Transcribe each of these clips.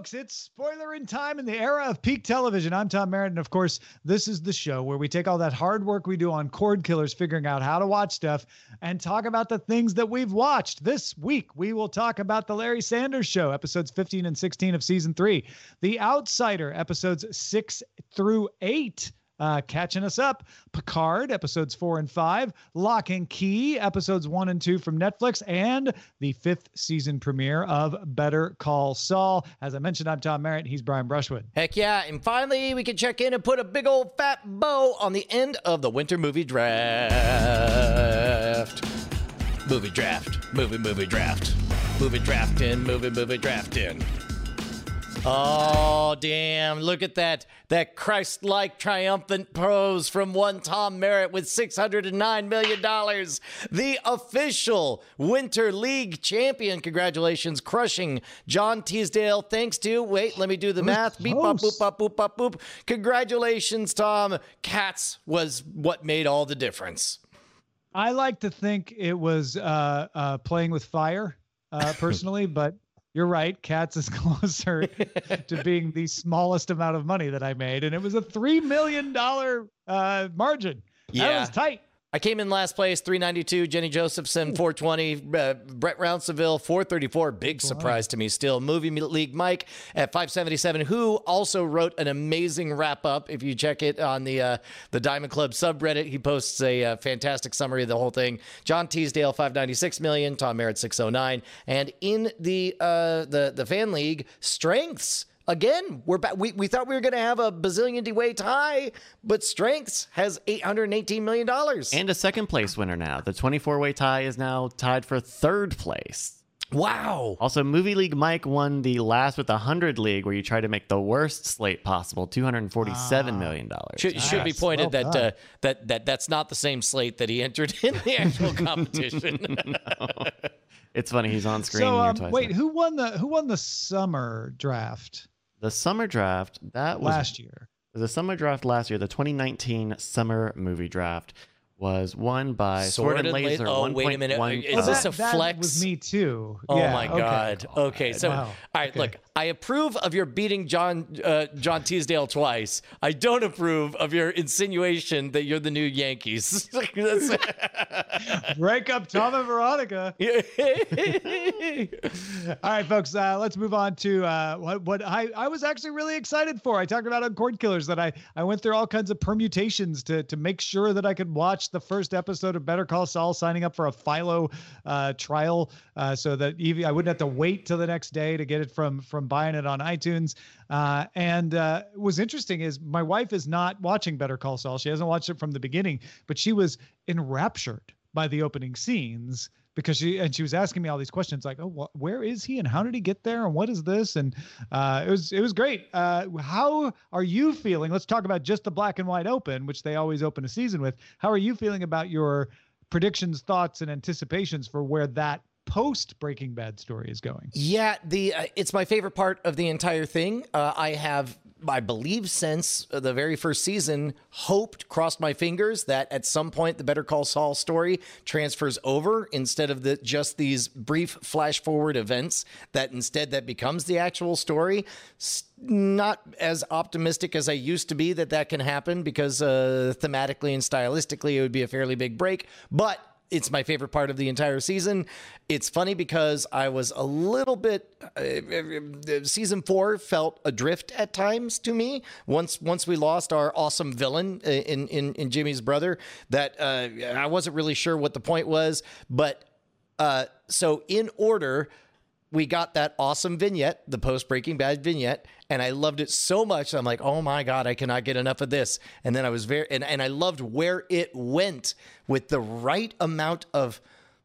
folks, it's spoiler in time in the era of peak television. I'm Tom Merritt, and of course, this is the show where we take all that hard work we do on Cord Killers, figuring out how to watch stuff, and talk about the things that we've watched. This week, we will talk about The Larry Sanders Show, episodes 15 and 16 of season 3, The Outsider, episodes 6 through 8. Catching us up, Picard, episodes 4 and 5, Lock and Key, episodes 1 and 2 from Netflix, and the 5th season premiere of Better Call Saul. As I mentioned, I'm Tom Merritt. He's Brian Brushwood. Heck yeah. And finally, we can check in and put a big old fat bow on the end of the winter movie draft. Movie draft. Movie draft. Movie drafting. Movie drafting. Oh, damn. Look at that Christ-like triumphant pose from one Tom Merritt with $609 million. The official Winter League champion. Congratulations, crushing John Teasdale. Thanks to, wait, let me do the math. Beep, bop, boop, bop, boop, bop, boop. Congratulations, Tom. Cats was what made all the difference. I like to think it was playing with fire, personally, but you're right. Cats is closer to being the smallest amount of money that I made. And it was a $3 million margin. Yeah. That was tight. I came in last place, 392. Jenny Josephson, 420. Brett Rounceville, 434. Big surprise to me still. Movie League Mike at 577, who also wrote an amazing wrap-up. If you check it on the Diamond Club subreddit, he posts a fantastic summary of the whole thing. John Teasdale, 596 million. Tom Merritt, 609. And in the fan league, strengths. Again, we're back. We thought we were going to have a bazillion DeWay tie, but Strengths has $818 million. And a second place winner now. The 24-way tie is now tied for third place. Wow. Also, Movie League Mike won the Last with 100 League, where you try to make the worst slate possible, $247 million. Should be pointed that's not the same slate that he entered in the actual competition. No. It's funny, he's on screen. So wait, who won the summer draft? The summer draft, that was last year. The summer draft last year, the 2019 summer movie draft, was won by Sword and Laser. Oh, wait a minute. Is this a flex? That was me too. Oh, yeah, my God. Okay. So, wow. All right, look, I approve of your beating John Teasdale twice. I don't approve of your insinuation that you're the new Yankees. Break up Tom and Veronica. All right, folks, let's move on to what I was actually really excited for. I talked about on Cord Killers that I went through all kinds of permutations to make sure that I could watch the first episode of Better Call Saul, signing up for a Philo trial so that I wouldn't have to wait till the next day to get it from buying it on iTunes. And what was interesting is my wife is not watching Better Call Saul. She hasn't watched it from the beginning, but she was enraptured by the opening scenes because she was asking me all these questions like, oh, where is he and how did he get there and what is this? And it was great. How are you feeling? Let's talk about just the black and white open, which they always open a season with. How are you feeling about your predictions, thoughts, and anticipations for where that post Breaking Bad story is going? Yeah, it's my favorite part of the entire thing. I believe since the very first season, crossed my fingers that at some point the Better Call Saul story transfers over instead of just these brief flash forward events, that instead that becomes the actual story. Not as optimistic as I used to be that can happen because thematically and stylistically it would be a fairly big break, but it's my favorite part of the entire season. It's funny because I was a little bit, season 4 felt adrift at times to me. Once we lost our awesome villain in Jimmy's brother, that I wasn't really sure what the point was. But so in order, we got that awesome vignette, the post Breaking Bad vignette, and I loved it so much. I'm like, oh my God, I cannot get enough of this. And then I was and I loved where it went with the right amount of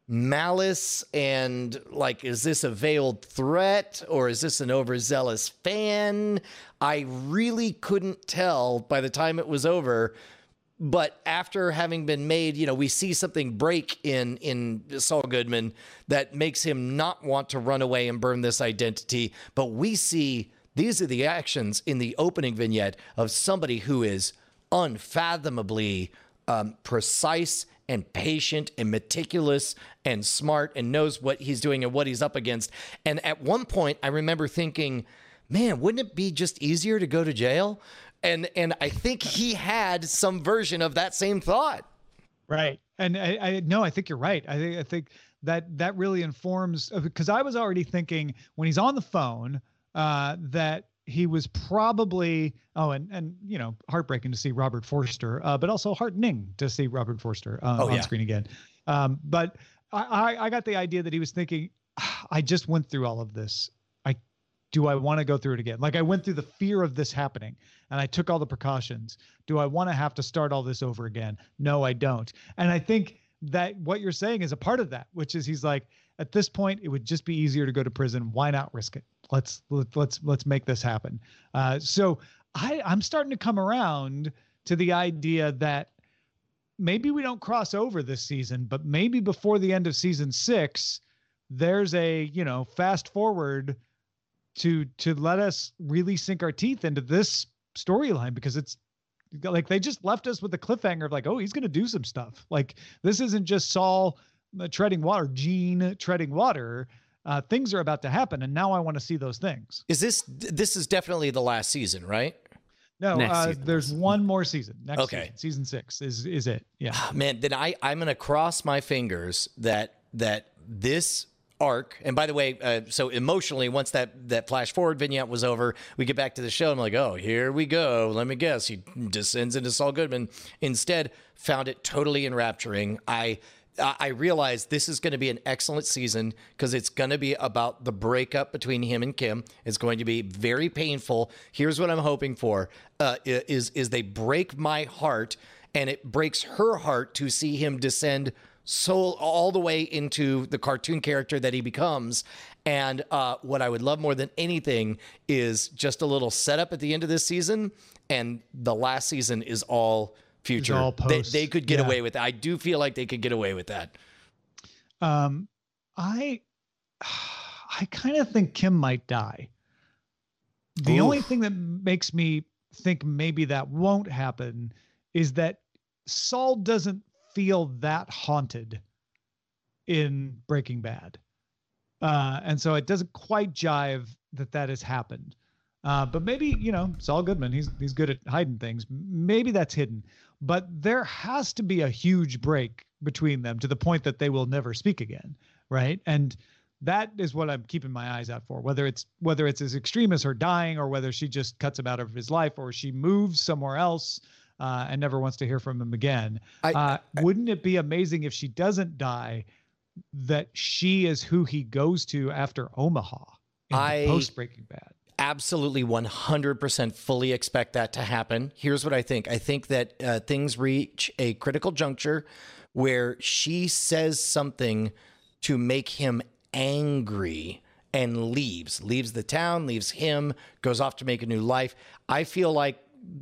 malice and like, is this a veiled threat or is this an overzealous fan? I really couldn't tell by the time it was over. But after having been made, we see something break in Saul Goodman that makes him not want to run away and burn this identity. But we see these are the actions in the opening vignette of somebody who is unfathomably precise and patient and meticulous and smart and knows what he's doing and what he's up against. And at one point, I remember thinking, man, wouldn't it be just easier to go to jail? And I think he had some version of that same thought. Right. And I think you're right. I think that really informs, because I was already thinking when he's on the phone that he was probably, and heartbreaking to see Robert Forster, but also heartening to see Robert Forster on screen again. But I got the idea that he was thinking, I just went through all of this. Do I want to go through it again? Like, I went through the fear of this happening and I took all the precautions. Do I want to have to start all this over again? No, I don't. And I think that what you're saying is a part of that, which is he's like, at this point, it would just be easier to go to prison. Why not risk it? Let's make this happen. So I'm starting to come around to the idea that maybe we don't cross over this season, but maybe before the end of season 6, there's a, fast forward to let us really sink our teeth into this storyline, because it's like they just left us with a cliffhanger of like, oh, he's going to do some stuff. Like, this isn't just Saul treading water, Gene treading water. Things are about to happen, and now I want to see those things. This is definitely the last season, right? No, there's one more season. Season 6 is it. Yeah. Man, then I'm going to cross my fingers that this arc, and by the way, so emotionally, once that flash forward vignette was over, we get back to the show. I'm like, oh, here we go. Let me guess, he descends into Saul Goodman. Instead, found it totally enrapturing. I realized this is going to be an excellent season because it's going to be about the breakup between him and Kim. It's going to be very painful. Here's what I'm hoping for: is they break my heart, and it breaks her heart to see him descend all the way into the cartoon character that he becomes. And what I would love more than anything is just a little setup at the end of this season, and the last season is all future. All they could get away with that. I do feel like they could get away with that. I kind of think Kim might die. The only thing that makes me think maybe that won't happen is that Saul doesn't feel that haunted in Breaking Bad. And so it doesn't quite jive that has happened. But maybe, Saul Goodman, he's good at hiding things. Maybe that's hidden, but there has to be a huge break between them to the point that they will never speak again. Right. And that is what I'm keeping my eyes out for, whether it's as extreme as her dying, or whether she just cuts him out of his life, or she moves somewhere else and never wants to hear from him again. Wouldn't it be amazing if she doesn't die, that she is who he goes to after Omaha in post Breaking Bad? Absolutely 100% fully expect that to happen. Here's what I think. I think that things reach a critical juncture where she says something to make him angry and leaves the town, leaves him, goes off to make a new life. I feel like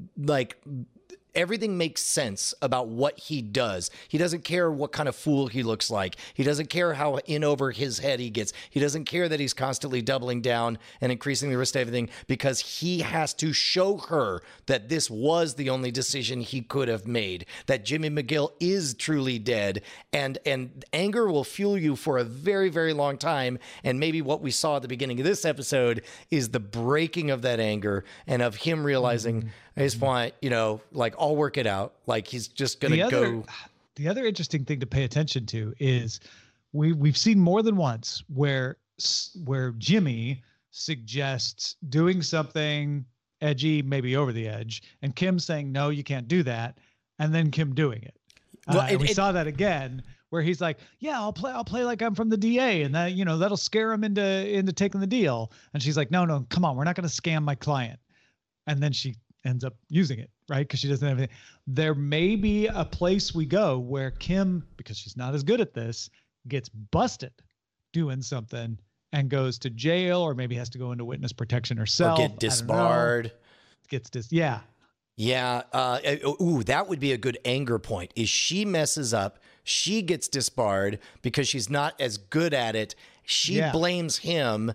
everything makes sense about what he does. He doesn't care what kind of fool he looks like. He doesn't care how in over his head he gets. He doesn't care that he's constantly doubling down and increasing the risk to everything, because he has to show her that this was the only decision he could have made, that Jimmy McGill is truly dead. And anger will fuel you for a very, very long time. And maybe what we saw at the beginning of this episode is the breaking of that anger, and of him realizing, I just want, I'll work it out. Like, he's just going to go. The other interesting thing to pay attention to is we've seen more than once where Jimmy suggests doing something edgy, maybe over the edge, and Kim saying, no, you can't do that. And then Kim doing it. And we saw that again, where he's like, yeah, I'll play like I'm from the DA, and that, that'll scare him into taking the deal. And she's like, no, come on, we're not going to scam my client. And then she ends up using it, right? Because she doesn't have anything. There may be a place we go where Kim, because she's not as good at this, gets busted doing something and goes to jail, or maybe has to go into witness protection herself. Or get disbarred. Yeah. Yeah. That would be a good anger point. Is she messes up, she gets disbarred because she's not as good at it. She blames him.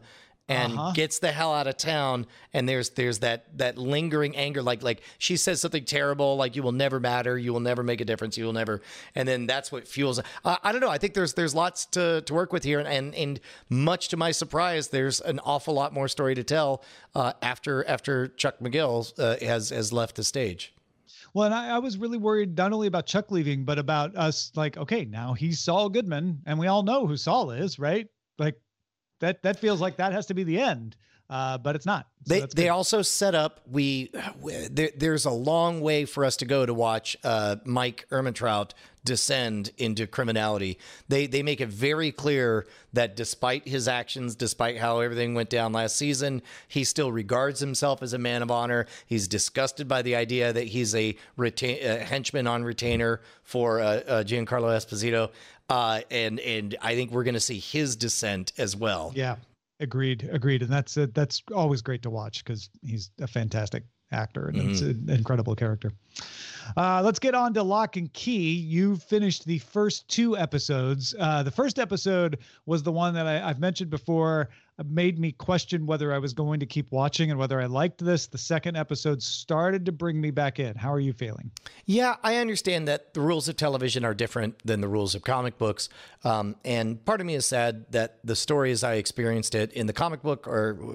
and gets the hell out of town. And there's that lingering anger, like she says something terrible, like you will never matter, you will never make a difference, you will never. And then that's what fuels. I don't know. I think there's lots to work with here, and much to my surprise, there's an awful lot more story to tell after Chuck McGill has left the stage. Well, and I was really worried not only about Chuck leaving, but about us. Like, okay, now he's Saul Goodman, and we all know who Saul is, right? Like, that feels like that has to be the end, but it's not. So they also set up there's a long way for us to go to watch Mike Ehrmantraut descend into criminality. They make it very clear that despite his actions, despite how everything went down last season, he still regards himself as a man of honor. He's disgusted by the idea that he's a henchman on retainer for Giancarlo Esposito. And I think we're going to see his descent as well. Yeah, agreed. And that's always great to watch because he's a fantastic actor and it's an incredible character. Let's get on to Lock and Key. You finished the first 2 episodes. The first episode was the one that I've mentioned before, made me question whether I was going to keep watching and whether I liked this. The second episode started to bring me back in. How are you feeling? Yeah, I understand that the rules of television are different than the rules of comic books. And part of me is sad that the story as I experienced it in the comic book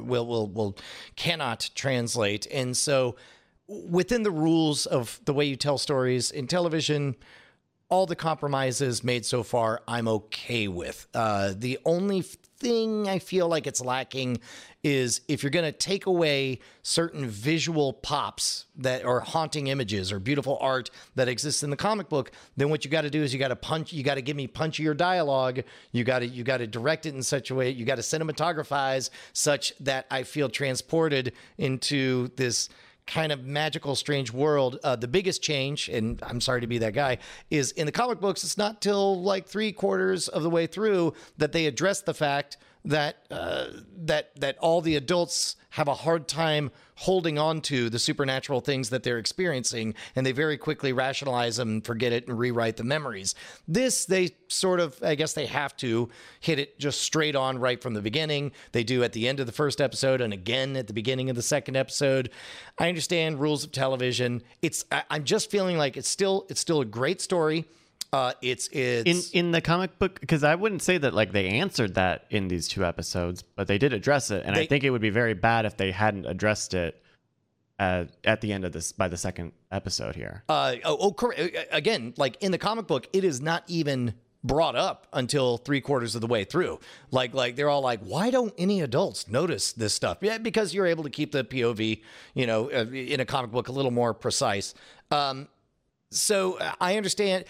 cannot translate. And so within the rules of the way you tell stories in television, all the compromises made so far, I'm okay with. The only thing I feel like it's lacking is if you're going to take away certain visual pops that are haunting images or beautiful art that exists in the comic book, then what you got to do is you got to give me punchier dialogue. You got to direct it in such a way. You got to cinematographize such that I feel transported into this kind of magical, strange world. The biggest change, and I'm sorry to be that guy, is in the comic books, it's not till like 3/4 of the way through that they address the fact that that all the adults have a hard time holding on to the supernatural things that they're experiencing, and they very quickly rationalize them and forget it and rewrite the memories. This, they sort of, I guess they have to hit it just straight on right from the beginning. They do at the end of the first episode and again at the beginning of the second episode. I understand rules of television. I'm just feeling like it's still a great story. It's in the comic book, because I wouldn't say that like they answered that in these 2 episodes, but they did address it, and I think it would be very bad if they hadn't addressed it at the end of this by the second episode here. Again, like in the comic book, it is not even brought up until 3/4 of the way through. Like they're all like, why don't any adults notice this stuff? Yeah, because you're able to keep the POV, in a comic book a little more precise. So I understand.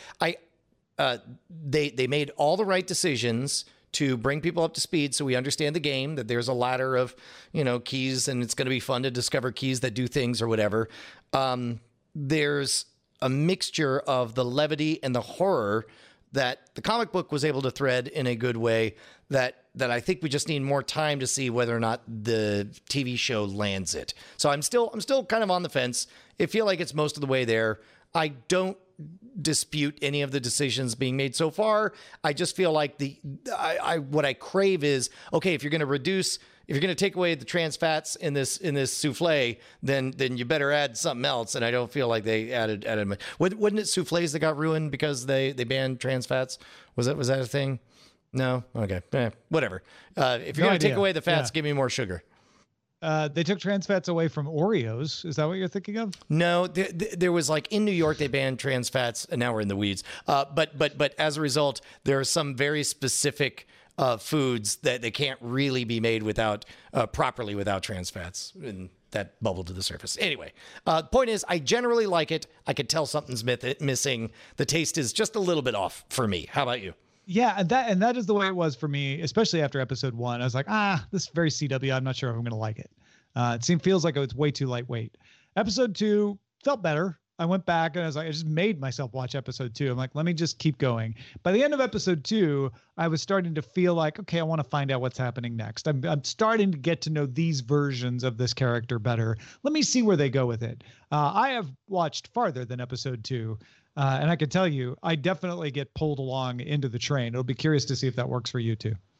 They made all the right decisions to bring people up to speed, so we understand the game, that there's a ladder of keys, and it's going to be fun to discover keys that do things or whatever. There's a mixture of the levity and the horror that the comic book was able to thread in a good way that I think we just need more time to see whether or not the TV show lands it. So I'm still kind of on the fence. I feel like it's most of the way there. I don't dispute any of the decisions being made so far. I just feel like what I crave is, okay, if you're going to take away the trans fats in this souffle, then you better add something else. And I don't feel like they added. Wasn't it souffles that got ruined because they banned trans fats? Was that a thing? No. Okay. Whatever. If you're going to take away the fats, give me more sugar. They took trans fats away from Oreos. Is that what you're thinking of? No, there was like in New York, they banned trans fats, and now we're in the weeds. But as a result, there are some very specific foods that they can't really be made properly without trans fats. And that bubbled to the surface. Anyway, point is, I generally like it. I could tell something's missing. The taste is just a little bit off for me. How about you? Yeah, and that is the way it was for me, especially after episode 1. I was like, this is very CW. I'm not sure if I'm going to like it. It feels like it's way too lightweight. Episode 2 felt better. I went back and I was like, I just made myself watch episode 2. I'm like, let me just keep going. By the end of episode 2, I was starting to feel like, okay, I want to find out what's happening next. I'm starting to get to know these versions of this character better. Let me see where they go with it. I have watched farther than episode 2. And I can tell you, I definitely get pulled along into the train. It'll be curious to see if that works for you too.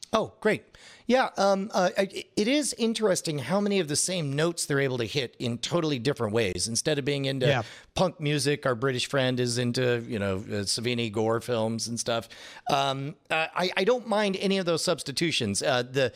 Oh, great. Yeah, it is interesting how many of the same notes they're able to hit in totally different ways. Instead of being into punk music, our British friend is into, Savini Gore films and stuff. I don't mind any of those substitutions. The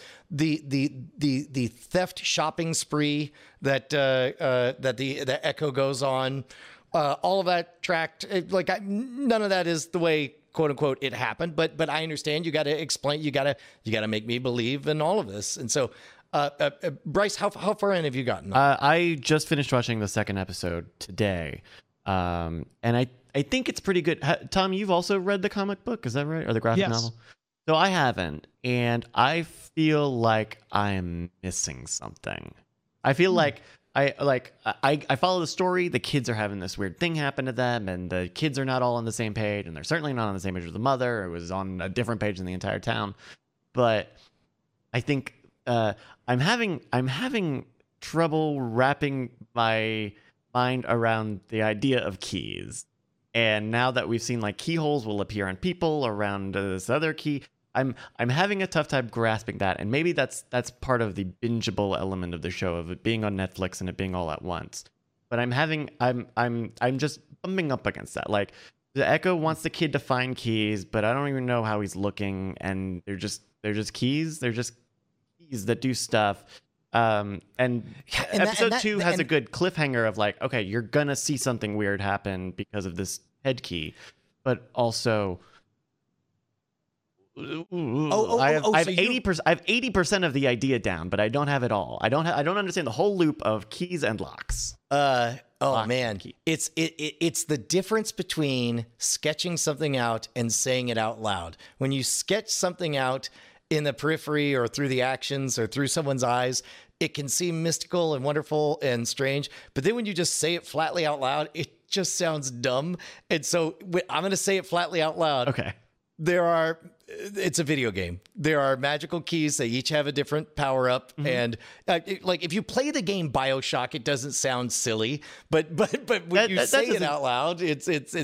theft shopping spree that the Echo goes on, all of that tracked. None of that is the way, quote unquote, it happened, but I understand you got to explain, you got to make me believe in all of this. And so, Bryce, how far in have you gotten? I just finished watching the second episode today. And I think it's pretty good. Tom, you've also read the comic book, is that right? Or the graphic novel? So I haven't, and I feel like I am missing something. I feel like I follow the story. The kids are having this weird thing happen to them, and the kids are not all on the same page, and they're certainly not on the same page with the mother. It was on a different page than the entire town. But I think I'm having trouble wrapping my mind around the idea of keys. And now that we've seen like keyholes will appear on people around this other key, I'm having a tough time grasping that, and maybe that's part of the bingeable element of the show, of it being on Netflix and it being all at once. But I'm just bumping up against that. Like, the Echo wants the kid to find keys, but I don't even know how he's looking, and they're just keys. They're just keys that do stuff. And episode 2 has a good cliffhanger of like, okay, you're gonna see something weird happen because of this head key, but also. I have 80%. I have 80% of the idea down, but I don't have it all. I don't understand the whole loop of keys and locks. Man, it's the difference between sketching something out and saying it out loud. When you sketch something out in the periphery or through the actions or through someone's eyes, it can seem mystical and wonderful and strange. But then when you just say it flatly out loud, it just sounds dumb. And so I'm going to say it flatly out loud. Okay. It's a video game. There are magical keys. They each have a different power up. Mm-hmm. And if you play the game BioShock, it doesn't sound silly, but when you say it out loud, you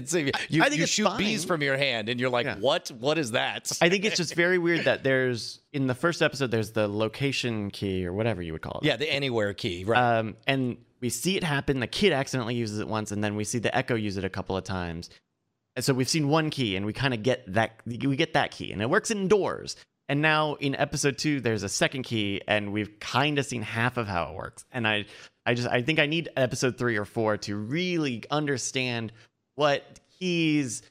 shoot fine. Bees from your hand and you're like, what is that? I think it's just very weird that in the first episode, there's the location key or whatever you would call it. Yeah. The anywhere key. Right. And we see it happen. The kid accidentally uses it once, and then we see the Echo use it a couple of times. And so we've seen one key, and we kind of get that. We get that key, and it works indoors. And now in episode 2, there's a second key, and we've kind of seen half of how it works. And I think I need episode 3 or 4 to really understand what keys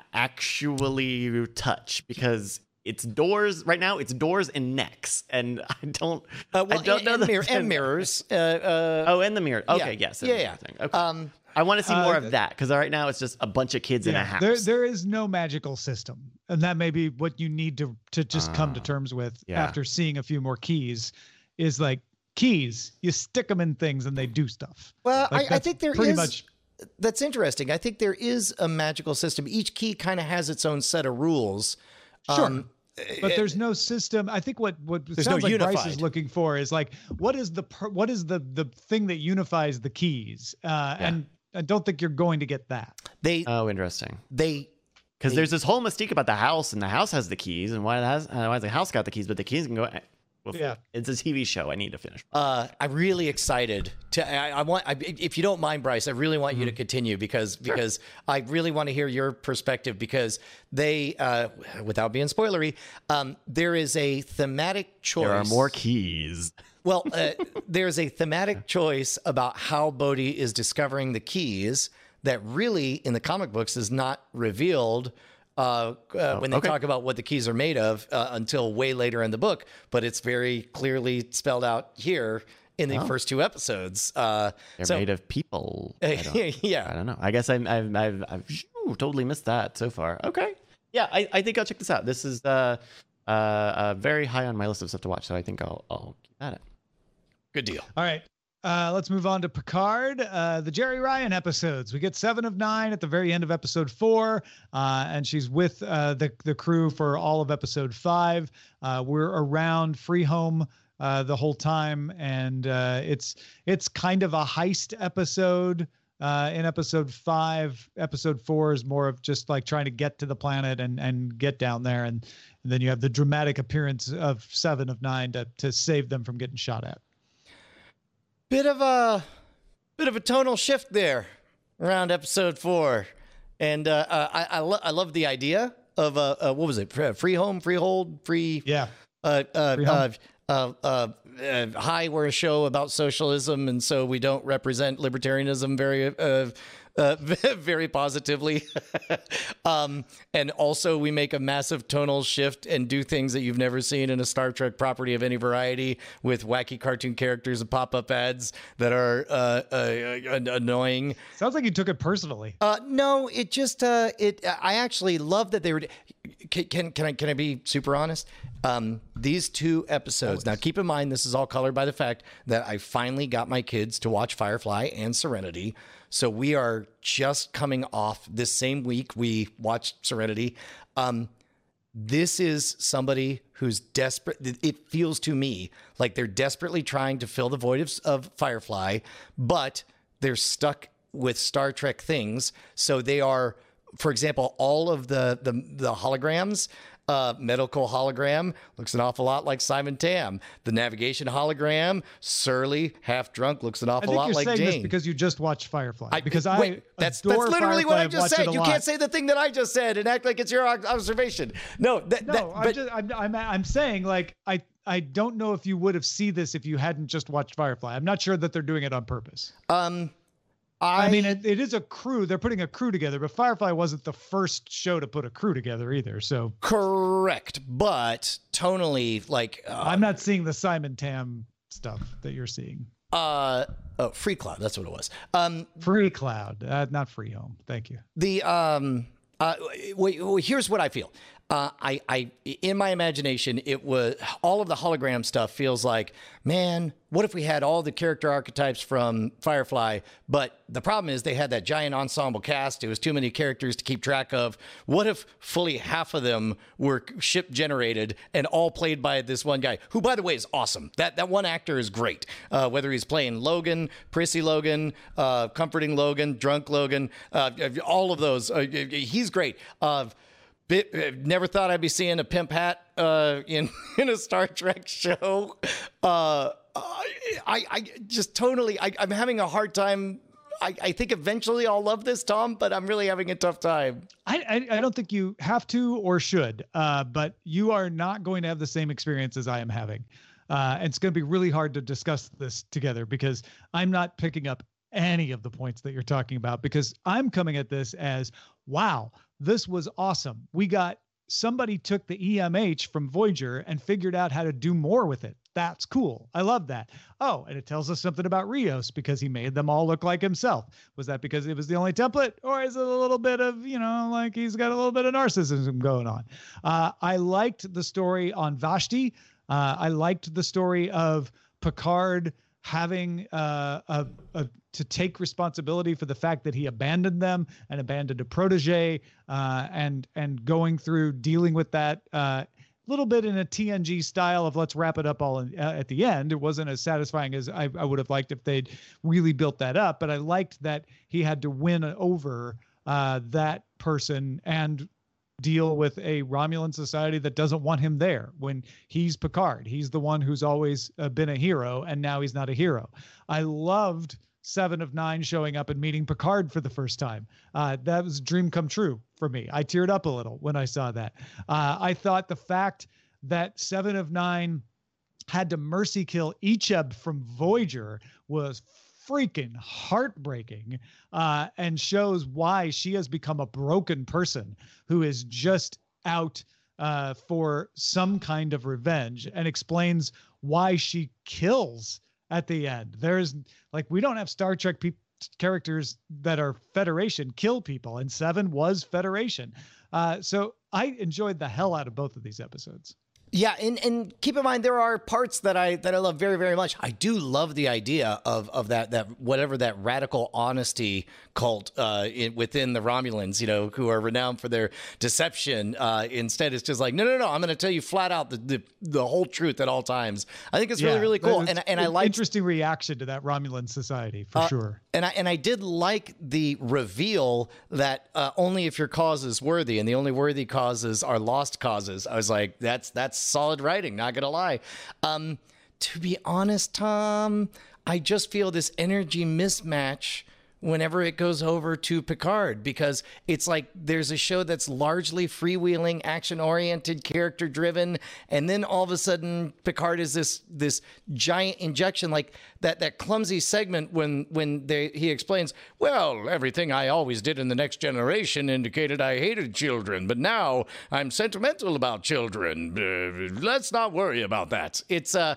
actually touch, because it's doors right now. It's doors and necks, and I don't know and mirrors. And the mirror. Okay, yes. Yeah. Okay. I want to see more of that, because right now it's just a bunch of kids in a house. There is no magical system, and that may be what you need to just come to terms with after seeing a few more keys. Is like keys, you stick them in things and they do stuff. Well, I think there pretty is. Much, that's interesting. I think there is a magical system. Each key kind of has its own set of rules. Sure. But there's no system. I think what sounds like Bryce is looking for is like, what is the thing that unifies the keys? And I don't think you're going to get that. Interesting. Because there's this whole mystique about the house, and the house has the keys, and why has the house got the keys, but the keys can go. Well, it's a TV show. I need to finish. I'm really excited if you don't mind, Bryce, I really want you to continue because I really want to hear your perspective, because they, without being spoilery, there is a thematic choice. There are more keys. Well, there's a thematic choice about how Bodhi is discovering the keys that really in the comic books is not revealed when they talk about what the keys are made of until way later in the book, but it's very clearly spelled out here in the first 2 episodes. They're made of people. I don't know. I guess I've totally missed that so far. Okay. Yeah, I think I'll check this out. This is very high on my list of stuff to watch, so I think I'll keep at it. Good deal. All right. Let's move on to Picard, the Jerry Ryan episodes. We get 7 of 9 at the very end of episode 4, and she's with the crew for all of episode 5. We're around Freeholm the whole time, and it's kind of a heist episode. in episode 5. Episode 4 is more of just like trying to get to the planet and get down there. And then you have the dramatic appearance of 7 of 9 to save them from getting shot at. Bit of a tonal shift there around episode 4. And I love the idea of what was it? Freehold. Yeah. Hi, we're a show about socialism, and so we don't represent libertarianism very positively. And also we make a massive tonal shift and do things that you've never seen in a Star Trek property of any variety, with wacky cartoon characters and pop-up ads that are annoying. Sounds like you took it personally. No, it just I actually love that they were. Can I be super honest? These 2 episodes. Now, keep in mind, this is all colored by the fact that I finally got my kids to watch Firefly and Serenity. So we are just coming off this same week. We watched Serenity. This is somebody who's desperate. It feels to me like they're desperately trying to fill the void of Firefly, but they're stuck with Star Trek things. So they are, for example, all of the holograms. Medical hologram looks an awful lot like Simon Tam. The navigation hologram, surly, half drunk, looks an awful lot like Jane. I think you're saying this because you just watched Firefly. That's literally what I just said. You can't say the thing that I just said and act like it's your observation. I'm saying, like, I don't know if you would have seen this if you hadn't just watched Firefly. I'm not sure that they're doing it on purpose. I mean, it is a crew. They're putting a crew together, but Firefly wasn't the first show to put a crew together either. So correct, but tonally, like I'm not seeing the Simon Tam stuff that you're seeing. Free Cloud. That's what it was. Free Cloud, not Free Home. Thank you. Here's what I feel. I in my imagination, it was all of the hologram stuff feels like, man, what if we had all the character archetypes from Firefly? But the problem is they had that giant ensemble cast. It was too many characters to keep track of. What if fully half of them were ship generated and all played by this one guy, who, by the way, is awesome. That one actor is great. Whether he's playing Logan, Prissy Logan, comforting Logan, drunk Logan, all of those, he's great. Never thought I'd be seeing a pimp hat in a Star Trek show. I just totally, I'm having a hard time. I think eventually I'll love this, Tom, but I'm really having a tough time. I don't think you have to or should, but you are not going to have the same experience as I am having. And it's going to be really hard to discuss this together because I'm not picking up any of the points that you're talking about, because I'm coming at this as, wow, this was awesome. Somebody took the EMH from Voyager and figured out how to do more with it. That's cool. I love that. Oh, and it tells us something about Rios because he made them all look like himself. Was that because it was the only template, or is it a little bit of, like he's got a little bit of narcissism going on? I liked the story on Vashti. I liked the story of Picard having to take responsibility for the fact that he abandoned them and abandoned a protege, and going through dealing with that a little bit in a TNG style of let's wrap it up all at the end. It wasn't as satisfying as I would have liked if they'd really built that up, but I liked that he had to win over that person and deal with a Romulan society that doesn't want him there when he's Picard. He's the one who's always been a hero, and now he's not a hero. I loved 7 of 9 showing up and meeting Picard for the first time. That was a dream come true for me. I teared up a little when I saw that. I thought the fact that 7 of 9 had to mercy kill Icheb from Voyager was freaking heartbreaking, and shows why she has become a broken person who is just out for some kind of revenge, and explains why she kills at the end. There's we don't have Star Trek characters that are Federation kill people, and 7 was Federation. So I enjoyed the hell out of both of these episodes. Yeah, and keep in mind there are parts that I love very, very much. I do love the idea of that whatever that radical honesty cult within the Romulans, who are renowned for their deception. Instead, it's just like no, I'm going to tell you flat out the whole truth at all times. I think it's really, really cool, and I like interesting reaction to that Romulan society for sure. And I did like the reveal that only if your cause is worthy, and the only worthy causes are lost causes. I was like, that's solid writing, not gonna lie. To be honest, Tom, I just feel this energy mismatch whenever it goes over to Picard, because it's like there's a show that's largely freewheeling, action-oriented, character-driven, and then all of a sudden Picard is this giant injection, like that clumsy segment when he explains, well, everything I always did in The Next Generation indicated I hated children, but now I'm sentimental about children. Let's not worry about that. It's I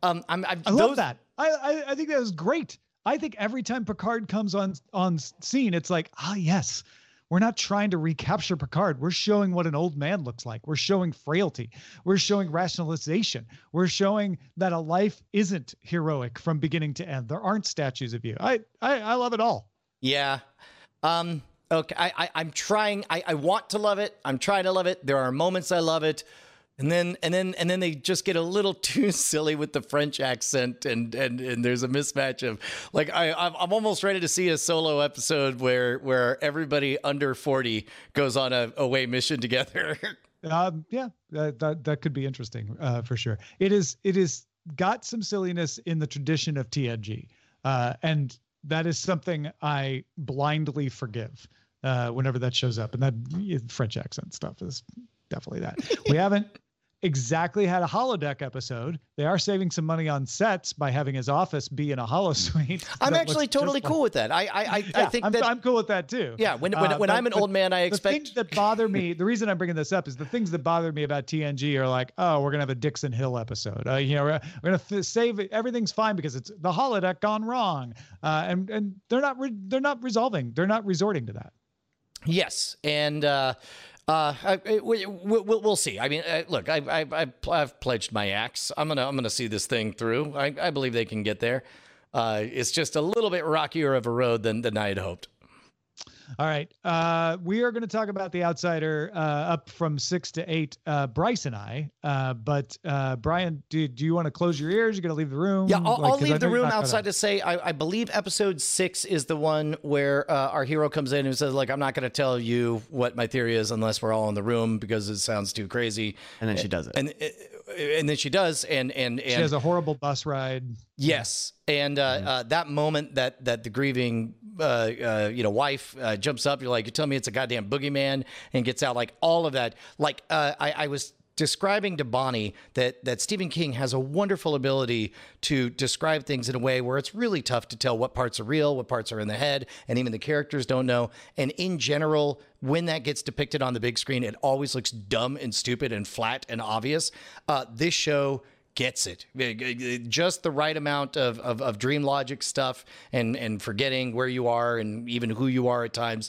love that. I think that was great. I think every time Picard comes on scene, it's like, yes, we're not trying to recapture Picard. We're showing what an old man looks like. We're showing frailty. We're showing rationalization. We're showing that a life isn't heroic from beginning to end. There aren't statues of you. I love it all. Yeah. Okay. I'm trying. I want to love it. I'm trying to love it. There are moments I love it. And then they just get a little too silly with the French accent, and there's a mismatch of like I'm almost ready to see a solo episode where everybody under 40 goes on a away mission together. Yeah, that could be interesting for sure. It is got some silliness in the tradition of TNG, and that is something I blindly forgive whenever that shows up, and that French accent stuff is definitely that. We haven't exactly had a holodeck episode. They are saving some money on sets by having his office be in a holosuite. I'm actually totally cool with that. I think I'm cool with that too. Yeah, when I'm an old man, I expect. The things that bother me, the reason I'm bringing this up is the things that bother me about TNG are like, oh, we're gonna have a Dixon Hill episode. We're gonna save it. Everything's fine because it's the holodeck gone wrong, and they're not resolving. They're not resorting to that. Yes, and we'll see. I mean, look, I've pledged my axe. I'm gonna see this thing through. I believe they can get there. It's just a little bit rockier of a road than I had hoped. All right. We are going to talk about The Outsider up from 6 to 8, Bryce and I. But Brian, do you want to close your ears? You're going to leave the room? Yeah, I'll leave the room outside to say I believe episode 6 is the one where our hero comes in and says, like, I'm not going to tell you what my theory is unless we're all in the room because it sounds too crazy. And then she does it. And then she does, and she has a horrible bus ride. Yes, and that moment that the grieving wife jumps up, you're like, you tell me it's a goddamn boogeyman, and gets out, like all of that. Like I was describing to Bonnie that Stephen King has a wonderful ability to describe things in a way where it's really tough to tell what parts are real, what parts are in the head, and even the characters don't know. And in general, when that gets depicted on the big screen, it always looks dumb and stupid and flat and obvious. This show gets it. Just the right amount of dream logic stuff and forgetting where you are and even who you are at times.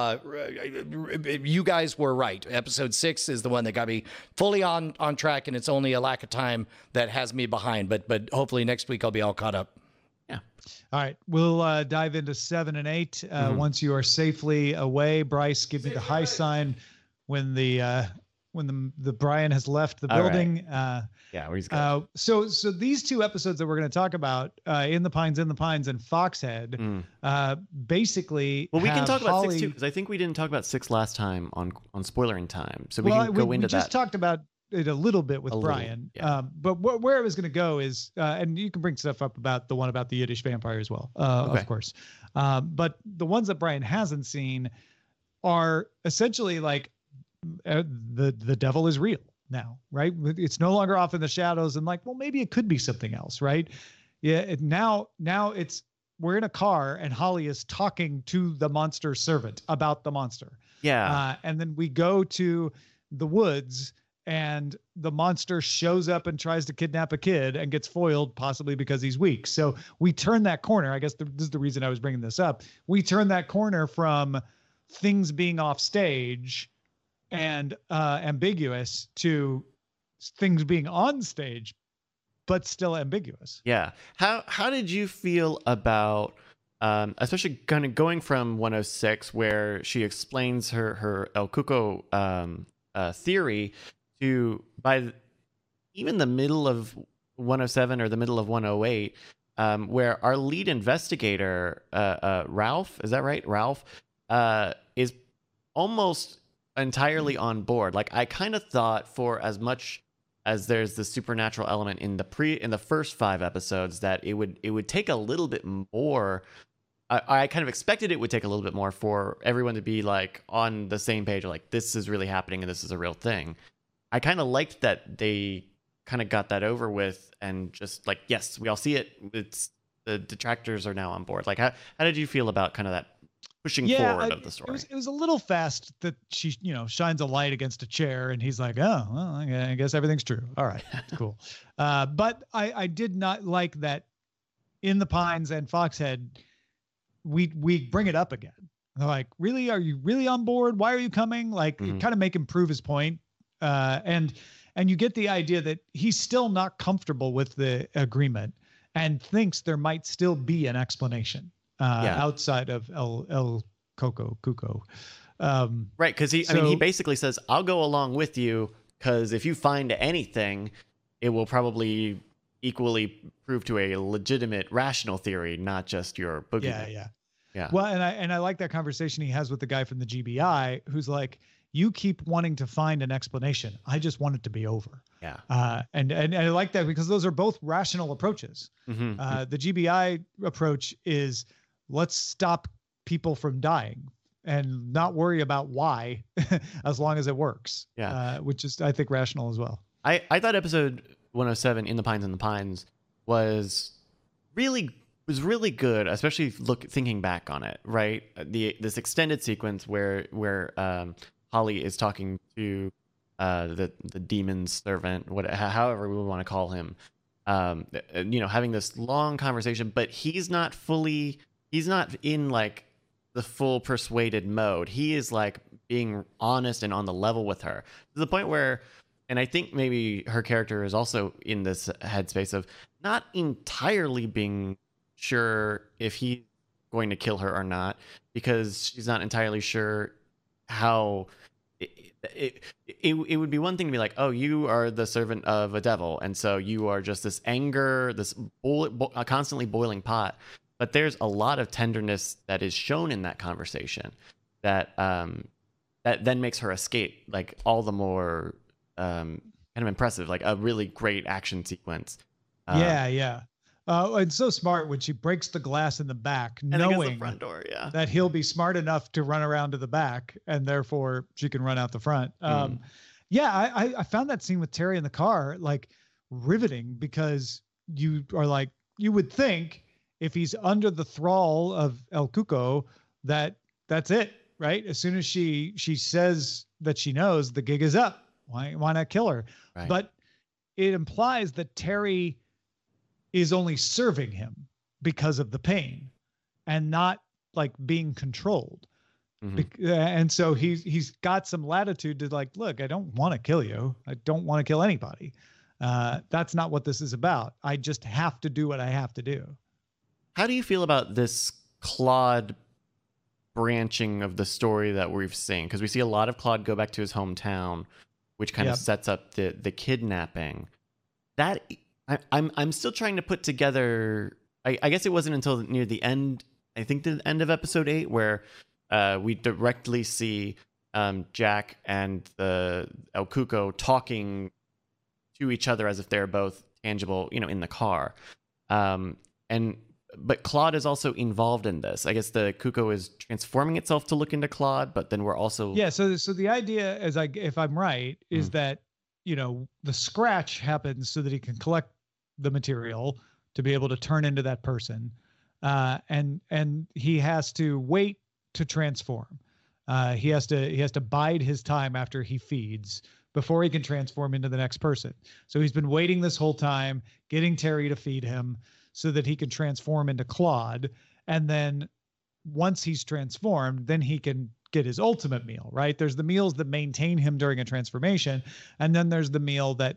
You guys were right. Episode 6 is the one that got me fully on track, and it's only a lack of time that has me behind. But hopefully next week I'll be all caught up. Yeah. All right. We'll dive into 7 and 8 once you are safely away. Bryce, give me the high sign when the Brian has left the building. Right. Yeah, he's good. So these two episodes that we're going to talk about, In the Pines, and Foxhead, basically. Well, we can talk about 6 too, because I think we didn't talk about 6 last time on Spoilering Time, so we can go into that. We just talked about it a little bit with Brian, yeah. But where I was going to go is, and you can bring stuff up about the one about the Yiddish vampire as well, of course. But the ones that Brian hasn't seen are essentially like. The devil is real now, right? It's no longer off in the shadows and like, well, maybe it could be something else, right? Yeah. Now we're in a car and Holly is talking to the monster servant about the monster. Yeah. And then we go to the woods and the monster shows up and tries to kidnap a kid and gets foiled, possibly because he's weak. So we turn that corner. I guess this is the reason I was bringing this up. We turn that corner from things being off stage and ambiguous to things being on stage, but still ambiguous. Yeah. How did you feel about, especially kind of going from 106, where she explains her El Cuco theory, to even the middle of 107 or the middle of 108, where our lead investigator, Ralph, is that right? Ralph, is almost entirely on board. Like, I kind of thought, for as much as there's the supernatural element in the first 5 episodes, that it would take a little bit more. I kind of expected it would take a little bit more for everyone to be like on the same page, like, this is really happening and this is a real thing. I kind of liked that they kind of got that over with, and just like, yes, we all see it. It's the detractors are now on board. Like, how did you feel about kind of that pushing forward of the story? It was a little fast that she, shines a light against a chair and he's like, oh, well, I guess everything's true. All right, cool. But I did not like that in the Pines and Foxhead, we bring it up again. They're like, really? Are you really on board? Why are you coming? Like, kind of make him prove his point. And you get the idea that he's still not comfortable with the agreement and thinks there might still be an explanation outside of El Cuco. Right, because he basically says, I'll go along with you, because if you find anything, it will probably equally prove to a legitimate, rational theory, not just your boogeyman. Yeah. Well, and I like that conversation he has with the guy from the GBI, who's like, you keep wanting to find an explanation. I just want it to be over. Yeah. And I like that, because those are both rational approaches. The GBI approach is, let's stop people from dying and not worry about why, as long as it works. Yeah. Which is, I think, rational as well. I thought episode 107, In the Pines and the Pines, was really good, especially thinking back on it. Right, this extended sequence where Holly is talking to the demon's servant, however we want to call him, having this long conversation, but he's not in like the full persuaded mode. He is like being honest and on the level with her, to the point where, and I think maybe her character is also in this headspace of not entirely being sure if he's going to kill her or not, because she's not entirely sure how it would be one thing to be like, oh, you are the servant of a devil, and so you are just this anger, this constantly boiling pot. But there's a lot of tenderness that is shown in that conversation that that then makes her escape like all the more kind of impressive, like a really great action sequence. It's so smart when she breaks the glass in the back, and knowing the front door, that he'll be smart enough to run around to the back, and therefore she can run out the front. I found that scene with Terry in the car like riveting, because you are like, you would think if he's under the thrall of El Cuco, that's it, right? As soon as she says that she knows, the gig is up. Why not kill her? Right. But it implies that Terry is only serving him because of the pain and not like being controlled. And so he's got some latitude to like, look, I don't want to kill you. I don't want to kill anybody. That's not what this is about. I just have to do what I have to do. How do you feel about this Claude branching of the story that we've seen? Because we see a lot of Claude go back to his hometown, which kind of sets up the kidnapping. That I'm still trying to put together. I guess it wasn't until near the end, I think the end of episode 8, where we directly see Jack and the El Cuco talking to each other as if they're both tangible, in the car. But Claude is also involved in this. I guess the Cuco is transforming itself to look into Claude, but then we're also So the idea is, if I'm right, is that the scratch happens so that he can collect the material to be able to turn into that person, and he has to wait to transform. He has to bide his time after he feeds before he can transform into the next person. So he's been waiting this whole time, getting Terry to feed him so that he can transform into Claude. And then once he's transformed, then he can get his ultimate meal, right? There's the meals that maintain him during a transformation. And then there's the meal that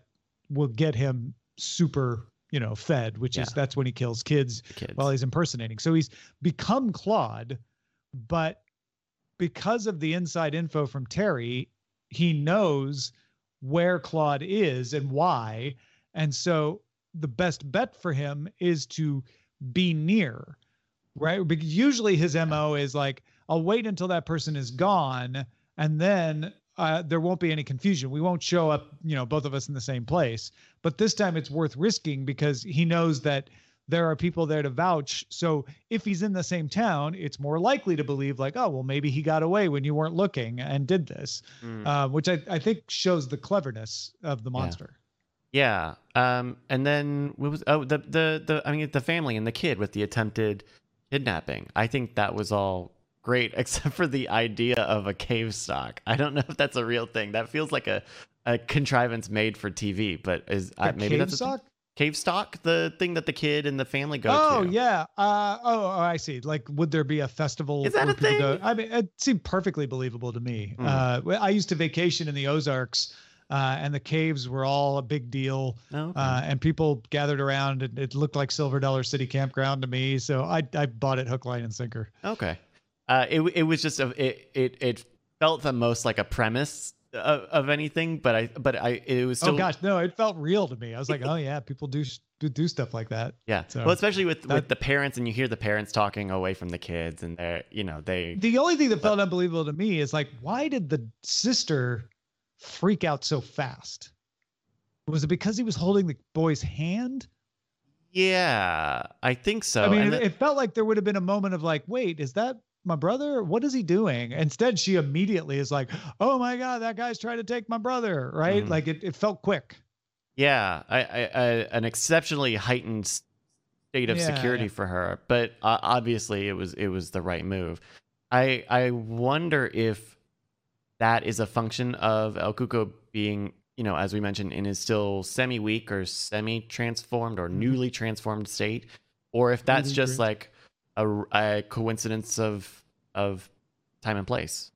will get him super, fed, which is that's when he kills kids while he's impersonating. So he's become Claude, but because of the inside info from Terry, he knows where Claude is and why. And so the best bet for him is to be near, right? Because usually his MO is like, I'll wait until that person is gone, and then there won't be any confusion. We won't show up, both of us in the same place. But this time it's worth risking because he knows that there are people there to vouch. So if he's in the same town, it's more likely to believe like, oh, well, maybe he got away when you weren't looking and did this, which I think shows the cleverness of the monster. Yeah. And then what was the family and the kid with the attempted kidnapping. I think that was all great, except for the idea of a cave stock. I don't know if that's a real thing. That feels like a contrivance made for TV, but maybe that's stock? Cave stock, the thing that the kid and the family go to. Oh yeah. I see. Like, would there be a festival? Is that a thing? I mean, it seemed perfectly believable to me. I used to vacation in the Ozarks, and the caves were all a big deal. And people gathered around, and it looked like Silver Dollar City Campground to me. So I bought it hook, line, and sinker. Okay. It was just it felt the most like a premise of anything, but it was still. Oh gosh, no, it felt real to me. I was like, oh yeah, people do stuff like that. Yeah. So, well, especially with the parents, and you hear the parents talking away from the kids, and they. The only thing that felt unbelievable to me is like, why did the sister freak out so fast? Was it because he was holding the boy's hand? Yeah, I think so. I mean, it felt like there would have been a moment of like, wait, is that my brother? What is he doing? Instead, she immediately is like, oh my God, that guy's trying to take my brother. Right. Like it felt quick. Yeah. An exceptionally heightened state of security for her, but obviously it was the right move. I wonder if that is a function of El Cuco being, as we mentioned, in his still semi-weak or semi-transformed or newly transformed state, or if that's just like a coincidence of time and place.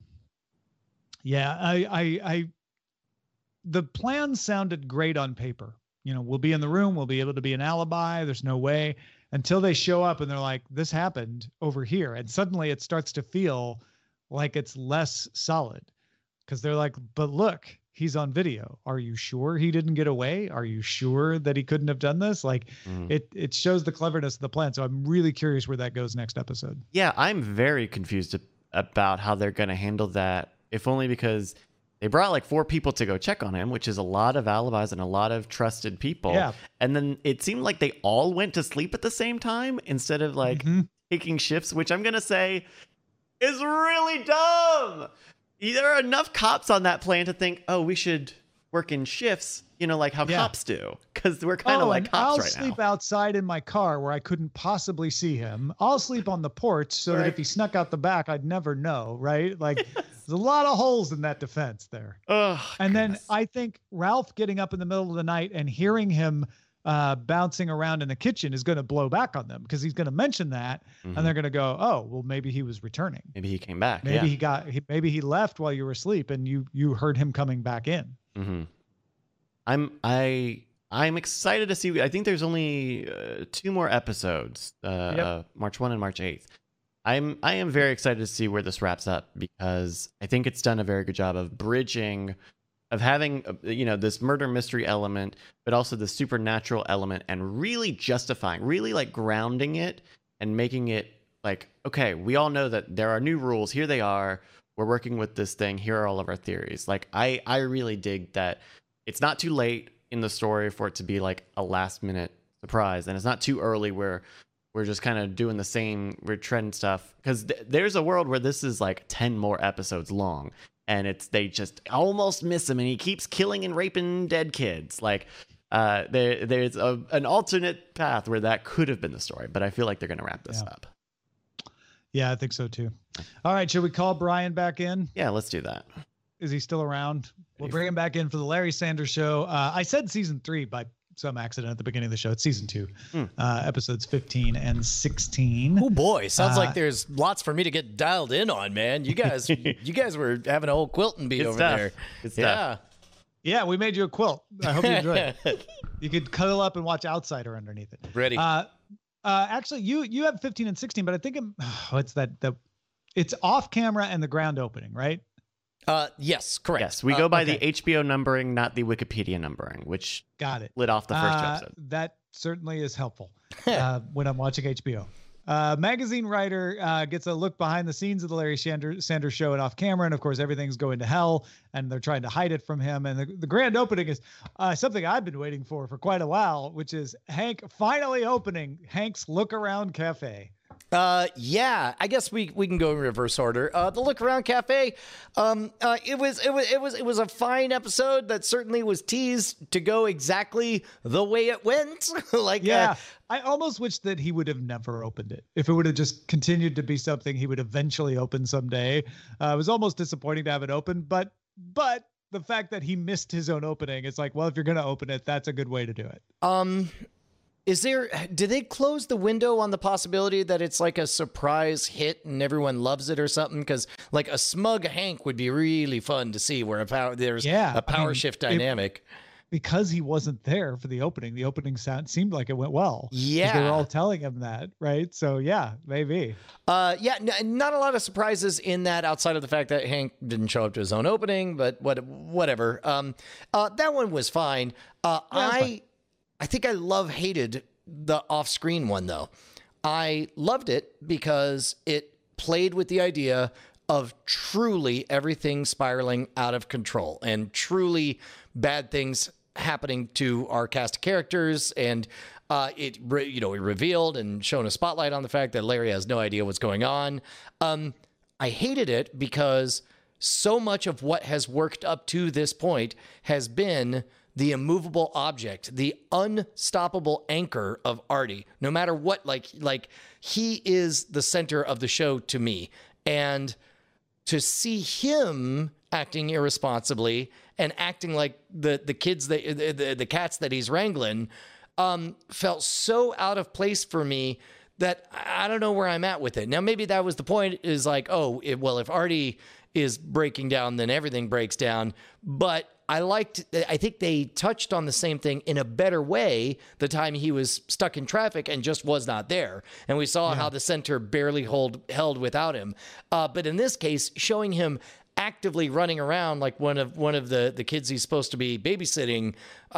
Yeah, the plan sounded great on paper. We'll be in the room, we'll be able to be an alibi. There's no way until they show up and they're like, this happened over here. And suddenly it starts to feel like it's less solid because they're like, but look, he's on video. Are you sure he didn't get away? Are you sure that he couldn't have done this? Like it shows the cleverness of the plan. So I'm really curious where that goes next episode. Yeah, I'm very confused about how they're going to handle that. If only because they brought like 4 people to go check on him, which is a lot of alibis and a lot of trusted people. Yeah. And then it seemed like they all went to sleep at the same time instead of like taking shifts, which I'm going to say is really dumb. There are enough cops on that plan to think, oh, we should work in shifts, like how cops do, because we're kind of like cops right now. I'll sleep outside in my car where I couldn't possibly see him. I'll sleep on the porch so that if he snuck out the back, I'd never know, right? Like there's a lot of holes in that defense there. Then I think Ralph getting up in the middle of the night and hearing him bouncing around in the kitchen is going to blow back on them because he's going to mention that and they're going to go, oh, well, maybe he was returning. Maybe he came back. Maybe he left while you were asleep and you heard him coming back in. I'm excited to see. I think there's only 2 more episodes, March 1 and March 8th. I am very excited to see where this wraps up because I think it's done a very good job of bridging, of having this murder mystery element, but also the supernatural element, and really justifying, really like grounding it and making it like, okay, we all know that there are new rules. Here they are. We're working with this thing. Here are all of our theories. Like I really dig that it's not too late in the story for it to be like a last minute surprise, and it's not too early where we're just kind of doing the same, we're treading stuff, because there's a world where this is like 10 more episodes long. And they just almost miss him, and he keeps killing and raping dead kids. Like, there's an alternate path where that could have been the story, but I feel like they're going to wrap this up. Yeah, I think so too. All right, should we call Brian back in? Yeah, let's do that. Is he still around? We'll bring him back in for the Larry Sanders Show. I said season 3 by some accident at the beginning of the show. It's season 2, episodes 15 and 16. Oh boy, sounds like there's lots for me to get dialed in on, man. You guys were having a whole Quilton bee over there. Good stuff. Yeah, we made you a quilt. I hope you enjoy it. You could cuddle up and watch Outsider underneath it. Ready. Actually, you have 15 and 16, but I think it's off camera and the ground opening, right? Yes, correct. Yes, we go by the HBO numbering, not the Wikipedia numbering, which got it. lit off the first episode. That certainly is helpful when I'm watching HBO. Magazine writer gets a look behind the scenes of the Larry Sanders Show and off camera, and of course everything's going to hell, and they're trying to hide it from him. And the grand opening is something I've been waiting for quite a while, which is Hank finally opening Hank's Look Around Cafe. Yeah, I guess we can go in reverse order. The Look Around Cafe, it was a fine episode that certainly was teased to go exactly the way it went. I almost wish that he would have never opened it. If it would have just continued to be something he would eventually open someday. It was almost disappointing to have it open, but the fact that he missed his own opening, it's like, well, if you're going to open it, that's a good way to do it. Did they close the window on the possibility that it's like a surprise hit and everyone loves it or something? Because like a smug Hank would be really fun to see where there's a power shift dynamic. Because he wasn't there for the opening sound seemed like it went well. Yeah. They were all telling him that, right? So yeah, maybe. Not a lot of surprises in that outside of the fact that Hank didn't show up to his own opening, but whatever. That one was fine. I think I hated the off-screen one, though. I loved it because it played with the idea of truly everything spiraling out of control and truly bad things happening to our cast of characters. And it revealed and shone a spotlight on the fact that Larry has no idea what's going on. I hated it because so much of what has worked up to this point has been the immovable object, the unstoppable anchor of Artie. No matter what, like he is the center of the show to me. And to see him acting irresponsibly and acting like the kids, the cats that he's wrangling, felt so out of place for me that I don't know where I'm at with it. Now, maybe that was the point, is like, if Artie is breaking down, then everything breaks down. But I think they touched on the same thing in a better way the time he was stuck in traffic and just was not there. And we saw how the center barely held without him. But in this case, showing him actively running around like one of the kids he's supposed to be babysitting,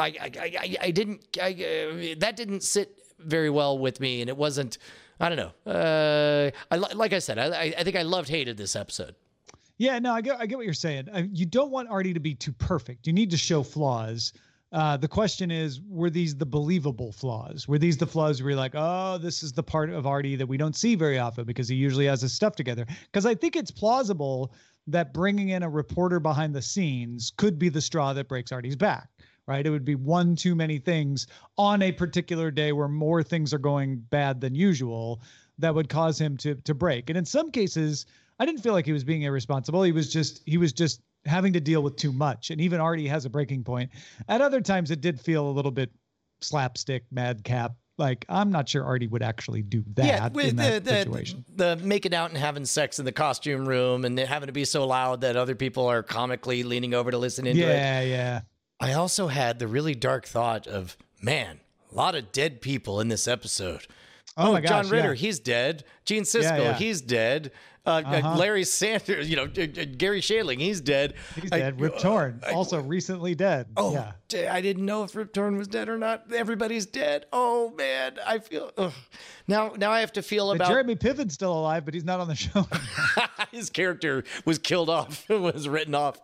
that didn't sit very well with me. And it wasn't, I don't know. Like I said, I think I hated this episode. Yeah, no, I get what you're saying. You don't want Artie to be too perfect. You need to show flaws. The question is, were these the believable flaws? Were these the flaws where you're like, oh, this is the part of Artie that we don't see very often because he usually has his stuff together? Because I think it's plausible that bringing in a reporter behind the scenes could be the straw that breaks Artie's back, right? It would be one too many things on a particular day where more things are going bad than usual that would cause him to break. And in some cases, I didn't feel like he was being irresponsible. He was just having to deal with too much. And even Artie has a breaking point. At other times, it did feel a little bit slapstick, madcap. Like, I'm not sure Artie would actually do that in that situation. The making out and having sex in the costume room and having to be so loud that other people are comically leaning over to listen into it. Yeah. I also had the really dark thought of, man, a lot of dead people in this episode. Oh my gosh, John Ritter, he's dead. Gene Siskel, he's dead. Larry Sanders, Gary Shandling, he's dead. He's dead. Rip Torn, also recently dead. Oh, yeah. I didn't know if Rip Torn was dead or not. Everybody's dead. Oh man, I feel now I have to feel about Jeremy Piven's still alive, but he's not on the show. His character was killed off, was written off.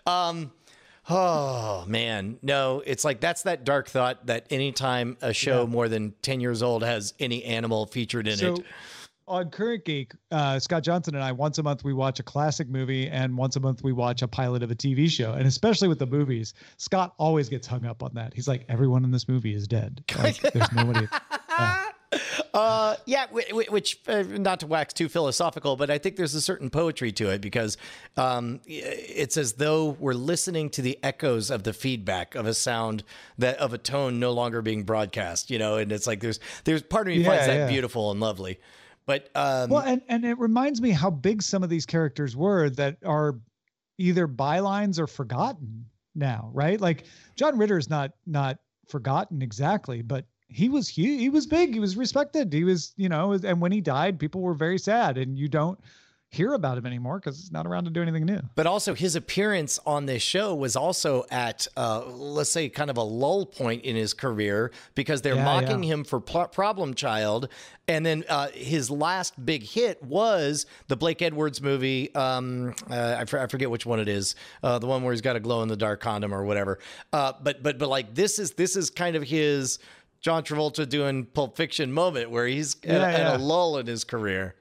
Oh man, no, it's like that's that dark thought that anytime a show more than 10 years old has any animal featured in it. On Current Geek, Scott Johnson and I, once a month we watch a classic movie and once a month we watch a pilot of a TV show. And especially with the movies, Scott always gets hung up on that. He's like, everyone in this movie is dead. Like, there's nobody. Which not to wax too philosophical, but I think there's a certain poetry to it because it's as though we're listening to the echoes of the feedback of a sound of a tone no longer being broadcast, and it's like there's part of me finds that beautiful and lovely. But and it reminds me how big some of these characters were that are either bylines or forgotten. now, right? Like John Ritter's not forgotten exactly, but he was huge. He was big. He was respected. He was, and when he died, people were very sad, and you don't hear about him anymore because he's not around to do anything new. But also his appearance on this show was also at, let's say, kind of a lull point in his career because they're mocking him for Problem Child. And then his last big hit was the Blake Edwards movie. I forget which one it is. The one where he's got a glow in the dark condom or whatever. But like this is kind of his John Travolta doing Pulp Fiction moment where he's at a lull in his career.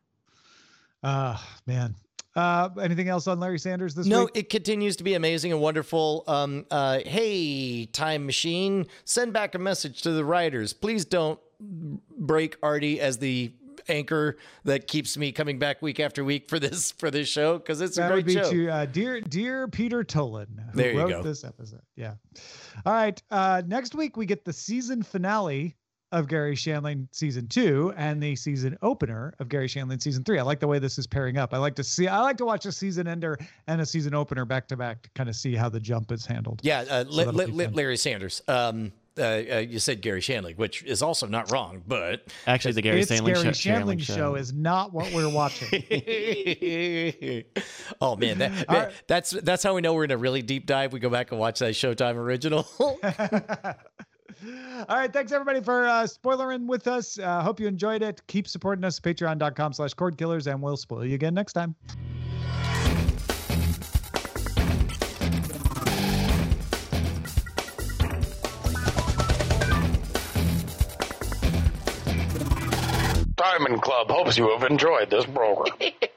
Man. Anything else on Larry Sanders this week? No, it continues to be amazing and wonderful. Hey, Time Machine, send back a message to the writers. Please don't break Artie as the anchor that keeps me coming back week after week for this show because it's a great show. To, dear Peter Tolan, who there you wrote go. This episode. Yeah. All right. Next week we get the season finale of Gary Shandling season 2 and the season opener of Gary Shandling season 3. I like the way this is pairing up. I like to watch a season ender and a season opener back to back to kind of see how the jump is handled. Yeah. Larry Sanders. You said Gary Shandling, which is also not wrong, but actually the Gary Shandling show is not what we're watching. Oh man, that's how we know we're in a really deep dive. We go back and watch that Showtime original. All right. Thanks everybody for spoilering with us. Hope you enjoyed it. Keep supporting us at patreon.com/cordkillers, and we'll spoil you again next time. Diamond Club hopes you have enjoyed this program.